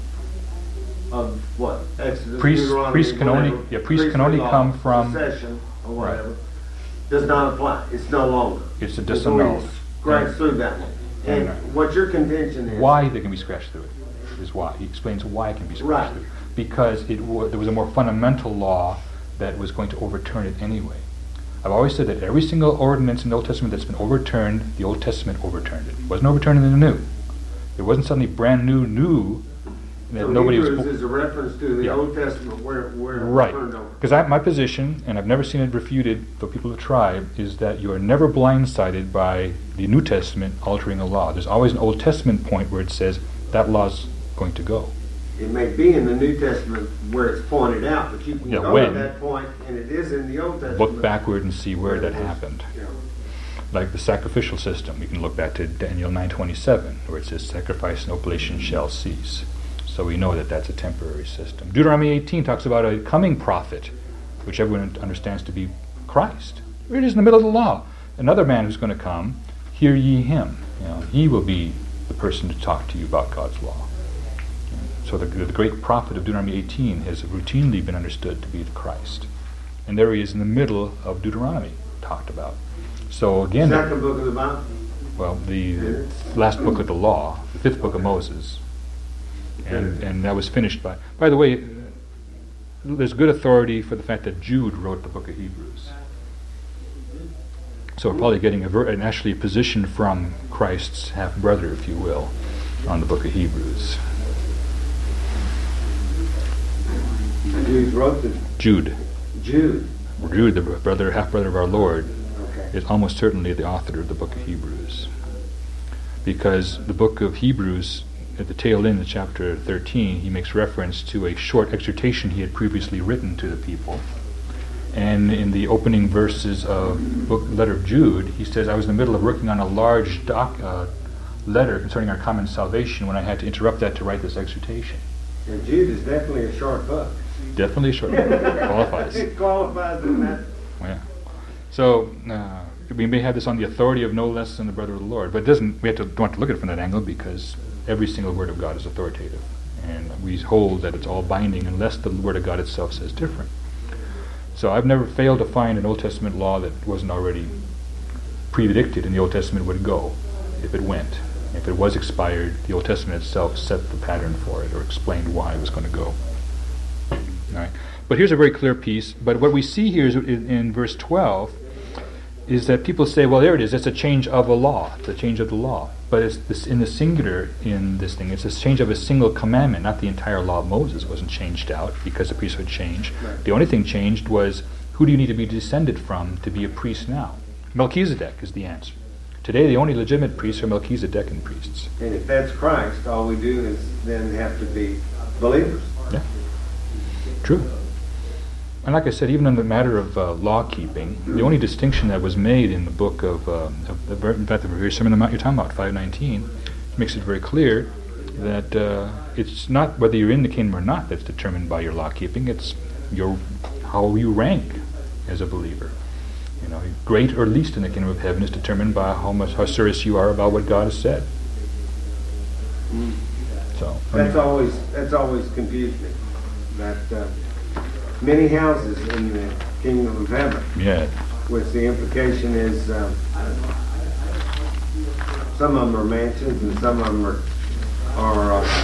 of what? Exodus, Priests- Deuteronomy, priests can only- whatever, yeah, priests can priestly only law, come from- succession or Right. whatever, does not apply. It's no longer. It's a So disannulled. we scratch through that one. And And- what your contention is... Why they can be scratched through it is why. He explains why it can be scratched Right. through. Because it wa- there was a more fundamental law that was going to overturn it anyway. I've always said that every single ordinance in the Old Testament that's been overturned, the Old Testament overturned it. It wasn't overturned in the New. It wasn't suddenly brand new, new, that So nobody was... Hebrews is a reference to the Yeah. Old Testament where, where it was Right. turned over. Because my position, and I've never seen it refuted, though people have tried, is that you are never blindsided by the New Testament altering a law. There's always an Old Testament point where it says that law's going to go. It may be in the New Testament where it's pointed out, but you can Yeah, go when? to that point, and it is in the Old Testament. Look backward and see where that it was, happened. you know. Like the sacrificial system, we can look back to Daniel nine twenty-seven, where it says sacrifice and oblation shall cease. So we know that that's a temporary system. Deuteronomy eighteen talks about a coming prophet, which everyone understands to be Christ. It is in the middle of the law. Another man who's going to come, hear ye him. You know, he will be the person to talk to you about God's law. So the, the great prophet of Deuteronomy eighteen has routinely been understood to be the Christ. And there he is in the middle of Deuteronomy, talked about. So again, Second book of the Bible. well, the, the last book of the law, the fifth book of Moses, and and that was finished by. By the way, there's good authority for the fact that Jude wrote the book of Hebrews. So we're probably getting a ver- an actually position from Christ's half brother, if you will, on the book of Hebrews. Jude wrote the Jude, Jude. Jude, the brother, half brother of our Lord, Okay. is almost certainly the author of the book of Hebrews, because the book of Hebrews, at the tail end of chapter thirteen, he makes reference to a short exhortation he had previously written to the people. And in the opening verses of book letter of Jude, he says, I was in the middle of working on a large doc, uh, letter concerning our common salvation when I had to interrupt that to write this exhortation. And Jude is definitely a short book. Definitely short. Qualifies. It qualifies in that. Yeah. So uh, we may have this on the authority of no less than the brother of the Lord, but it doesn't. We have to don't have to look at it from that angle, because every single word of God is authoritative, and we hold that it's all binding unless the word of God itself says different. So I've never failed to find an Old Testament law that wasn't already predicted in the Old Testament would go if it went. If it was expired, the Old Testament itself set the pattern for it or explained why it was going to go. All right. But here's a very clear piece. But what we see here is in, in verse twelve is that people say, well, there it is. It's a change of a law. It's a change of the law. But it's this, in the singular in this thing. It's a change of a single commandment. Not the entire law of Moses wasn't changed out because the priesthood changed. Right. The only thing changed was, who do you need to be descended from to be a priest now? Melchizedek is the answer. Today, the only legitimate priests are Melchizedekan priests. And if that's Christ, all we do is then have to be believers. Yeah, true. And like I said, even in the matter of uh, law keeping, the only distinction that was made in the book of, uh, of the, in fact, the very Sermon on the Mount you're talking about, five nineteen, makes it very clear, that uh, it's not whether you're in the kingdom or not that's determined by your law keeping. It's your how you rank as a believer. You know, great or least in the kingdom of heaven is determined by how much how serious you are about what God has said. Mm. So that's always that's always confused me. That uh, many houses in the kingdom of heaven. Yeah. Which the implication is uh, some of them are mansions and some of them are are uh,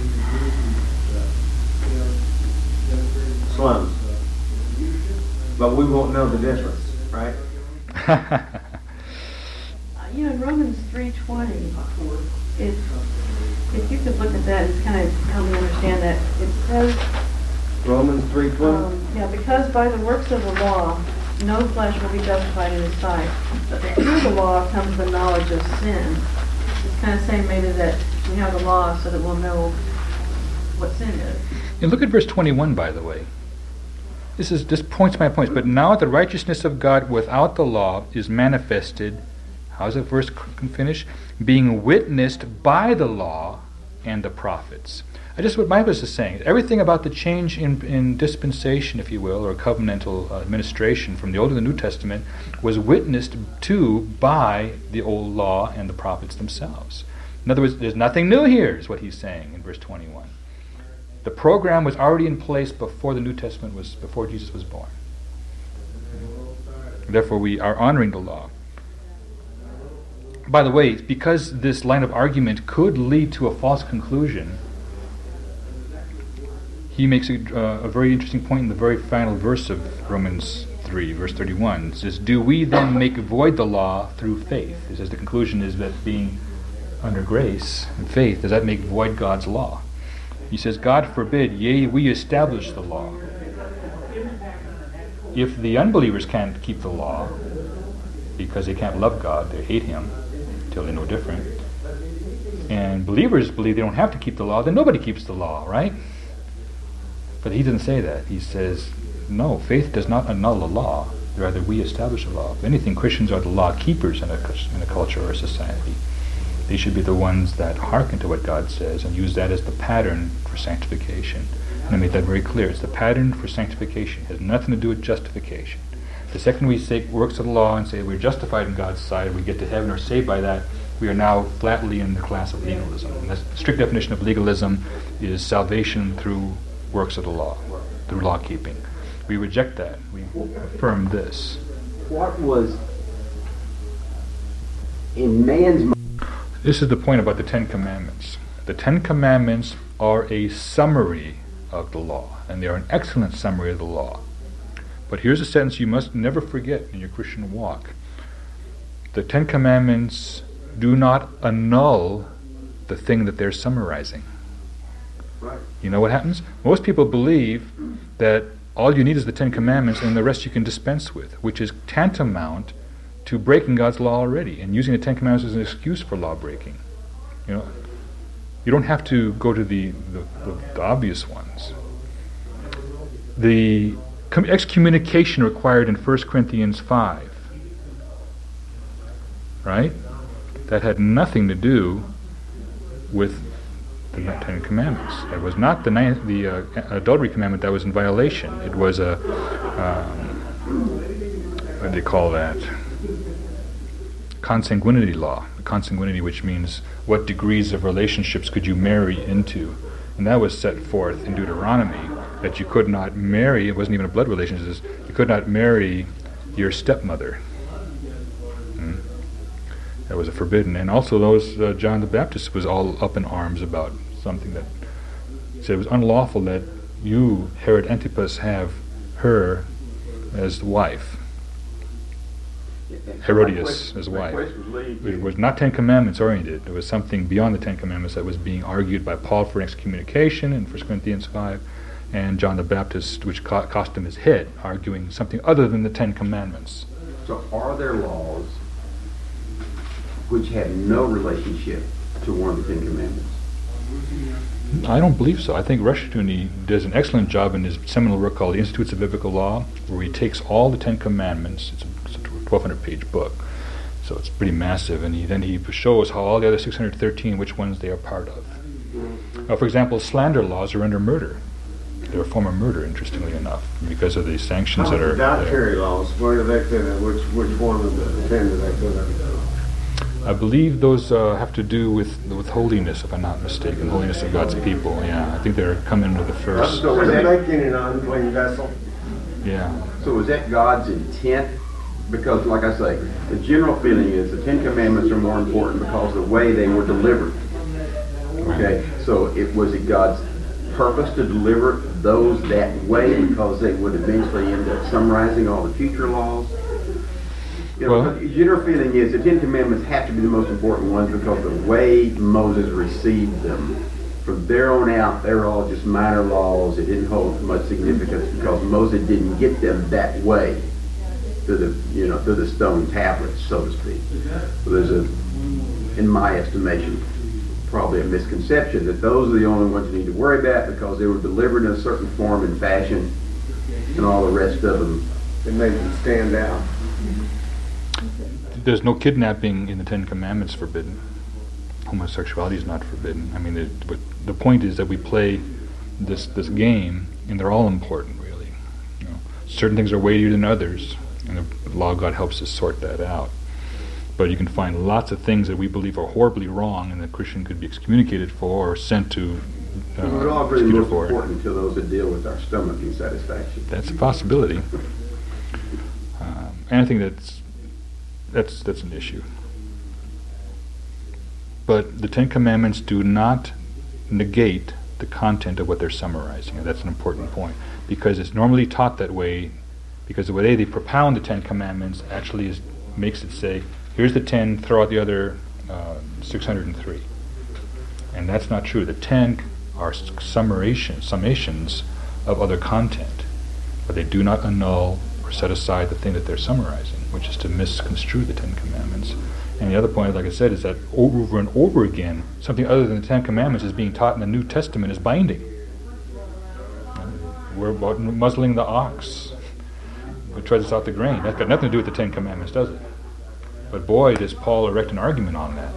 slums. But we won't know the difference, right? Uh, you know, in Romans three twenty, it, if you could look at that and kind of help me understand that, it says, Romans three twenty? um, yeah, because by the works of the law, no flesh will be justified in his sight, but through the law comes the knowledge of sin. It's kind of saying maybe that we have the law so that we'll know what sin is. And look at verse twenty-one, by the way. This is this points my points. But now the righteousness of God without the law is manifested. How's that verse c- finish? Being witnessed by the law and the prophets. I just what my verse is saying. Everything about the change in, in dispensation, if you will, or covenantal uh, administration from the Old to the New Testament was witnessed to by the old law and the prophets themselves. In other words, there's nothing new here, is what he's saying in verse twenty-one. The program was already in place before the New Testament was, before Jesus was born. Therefore, we are honoring the law. By the way, because this line of argument could lead to a false conclusion, he makes a, uh, a very interesting point in the very final verse of Romans three, verse thirty-one. It says, "Do we then make void the law through faith?" It says the conclusion is that being under grace and faith, does that make void God's law? He says, "God forbid, yea, we establish the law." If the unbelievers can't keep the law because they can't love God, they hate Him till they know different, and believers believe they don't have to keep the law, then nobody keeps the law, right? But he doesn't say that. He says, no, faith does not annul the law. Rather, we establish the law. If anything, Christians are the law keepers in a, in a culture or a society. They should be the ones that hearken to what God says and use that as the pattern for sanctification. And I made that very clear. It's the pattern for sanctification. It has nothing to do with justification. The second we say works of the law and say we're justified in God's sight, we get to heaven or saved by that, we are now flatly in the class of legalism. And the strict definition of legalism is salvation through works of the law, through law keeping. We reject that. We affirm this. What was in man's mind? This is the point about the Ten Commandments. The Ten Commandments are a summary of the law, and they are an excellent summary of the law. But here's a sentence you must never forget in your Christian walk. The Ten Commandments do not annul the thing that they're summarizing. Right. You know what happens? Most people believe that all you need is the Ten Commandments and the rest you can dispense with, which is tantamount to breaking God's law already and using the Ten Commandments as an excuse for law breaking. You know, you don't have to go to the, the, the, the obvious ones. The com- excommunication required in First Corinthians five, right? That had nothing to do with the Ten Commandments. It was not the ninth, the uh, adultery commandment that was in violation. It was a, um, what do they call that? Consanguinity law. Consanguinity, which means what degrees of relationships could you marry into. And that was set forth in Deuteronomy, that you could not marry, it wasn't even a blood relationship, you could not marry your stepmother. Hmm? That was a forbidden. And also those, uh, John the Baptist was all up in arms about something that said it was unlawful that you, Herod Antipas, have her as the wife. Herodias as wife. It was not Ten Commandments oriented. It was something beyond the Ten Commandments that was being argued by Paul for excommunication in First Corinthians five, and John the Baptist, which co- cost him his head, arguing something other than the Ten Commandments. So are there laws which have no relationship to one of the Ten Commandments? I don't believe so. I think Rushdoony does an excellent job in his seminal work called The Institutes of Biblical Law, where he takes all the Ten Commandments. It's a, it's a twelve hundred page book, so it's pretty massive, and he then he shows how all the other six hundred thirteen, which ones they are part of. Uh, for example, slander laws are under murder. They're a form of murder, interestingly enough, because of the sanctions How that are about the dietary there. laws? Where do they fit in? Which which one of the ten do they fit in? I believe those uh, have to do with with holiness, if I'm not mistaken, holiness of God's people. Yeah, I think they're coming to the first. So is it making an unclean vessel? Yeah. So is that God's intent? Because, like I say, the general feeling is the Ten Commandments are more important because of the way they were delivered. Okay, so it was it God's purpose to deliver those that way because they would eventually end up summarizing all the future laws? You know, Well- the general feeling is the Ten Commandments have to be the most important ones because the way Moses received them. From there on out, they were all just minor laws. It didn't hold much significance because Moses didn't get them that way to the, you know, to the stone tablets, so to speak. So there's a, in my estimation, probably a misconception that those are the only ones you need to worry about because they were delivered in a certain form and fashion, and all the rest of them. It made them stand out. There's no kidnapping in the Ten Commandments forbidden. Homosexuality is not forbidden. I mean, the, but the point is that we play this this game, and they're all important, really. You know, certain things are weightier than others, and the law of God helps us sort that out. But you can find lots of things that we believe are horribly wrong, and the Christian could be excommunicated for or sent to uh, We're all really executed most for. important to those that deal with our stomach insatisfaction. That's a possibility. Um, and I think that's that's that's an issue. But the Ten Commandments do not negate the content of what they're summarizing, and that's an important point, because it's normally taught that way, because the way they propound the Ten Commandments actually is, makes it say, here's the ten, throw out the other uh, six hundred three. And that's not true. The ten are summation, summations of other content, but they do not annul or set aside the thing that they're summarizing, which is to misconstrue the Ten Commandments. And the other point, like I said, is that over and over again, something other than the Ten Commandments is being taught in the New Testament as binding. We're about muzzling the ox who treads out the grain. That's got nothing to do with the Ten Commandments, does it? But boy, does Paul erect an argument on that.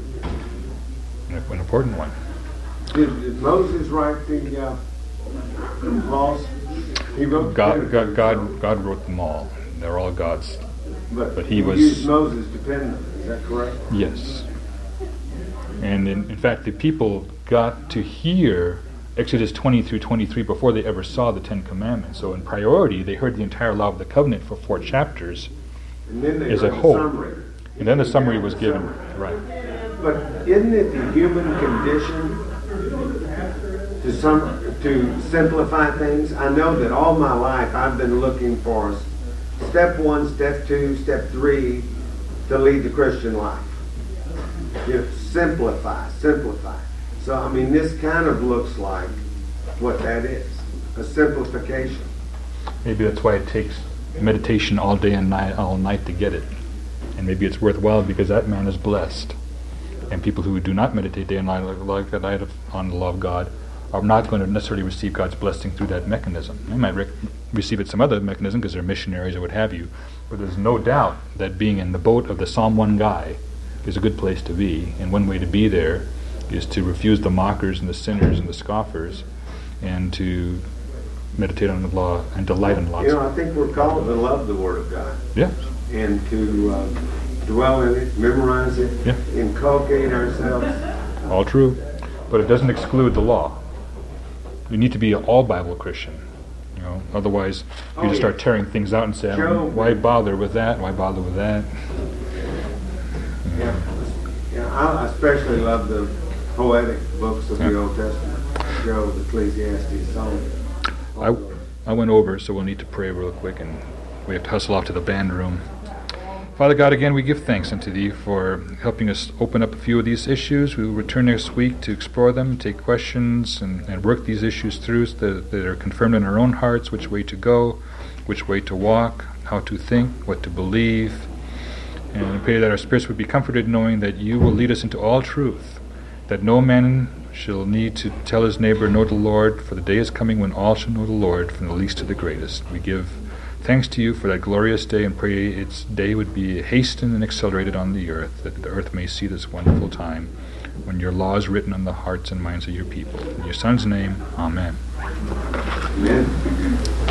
An important one. Did, did Moses write the uh, laws? He wrote God, the God, God, God wrote them all. They're all God's. but, but he he was- used Moses to pen them. Is that correct? Yes. And in, in fact, the people got to hear Exodus twenty through twenty-three before they ever saw the Ten Commandments. So in priority, they heard the entire law of the covenant for four chapters. And then they As a read the whole. summary. And then the summary was given. Right. But isn't it the human condition to some to simplify things? I know that all my life I've been looking for step one, step two, step three to lead the Christian life. You know, simplify, simplify. So I mean, this kind of looks like what that is, a simplification. Maybe that's why it takes meditation all day and night, all night to get it. And maybe it's worthwhile because that man is blessed. And people who do not meditate day and night like that night on the law of God are not going to necessarily receive God's blessing through that mechanism. They might rec- receive it some other mechanism because they're missionaries or what have you. But there's no doubt that being in the boat of the Psalm one guy is a good place to be. And one way to be there is to refuse the mockers and the sinners and the scoffers and to meditate on the law and delight in lots You know, of I think we're called to love the Word of God yeah. and to uh, dwell in it, memorize it, Yeah. inculcate ourselves. All true, but it doesn't exclude the law. You need to be an all Bible Christian, you know. Otherwise, you Oh, just yeah. start tearing things out and saying, Joe. "Why bother with that? Why bother with that?" Yeah, yeah. I especially love the poetic books of the Yeah. Old Testament. Job, Ecclesiastes, Solomon. I, I went over, so we'll need to pray real quick, and we have to hustle off to the band room. Father God, again, we give thanks unto Thee for helping us open up a few of these issues. We will return next week to explore them, take questions, and, and work these issues through so that, that are confirmed in our own hearts, which way to go, which way to walk, how to think, what to believe. And I pray that our spirits would be comforted knowing that You will lead us into all truth, that no man shall need to tell his neighbor, know the Lord, for the day is coming when all shall know the Lord, from the least to the greatest. We give thanks to You for that glorious day and pray its day would be hastened and accelerated on the earth, that the earth may see this wonderful time. when your law is written on the hearts and minds of your people. In your Son's name, amen. Amen.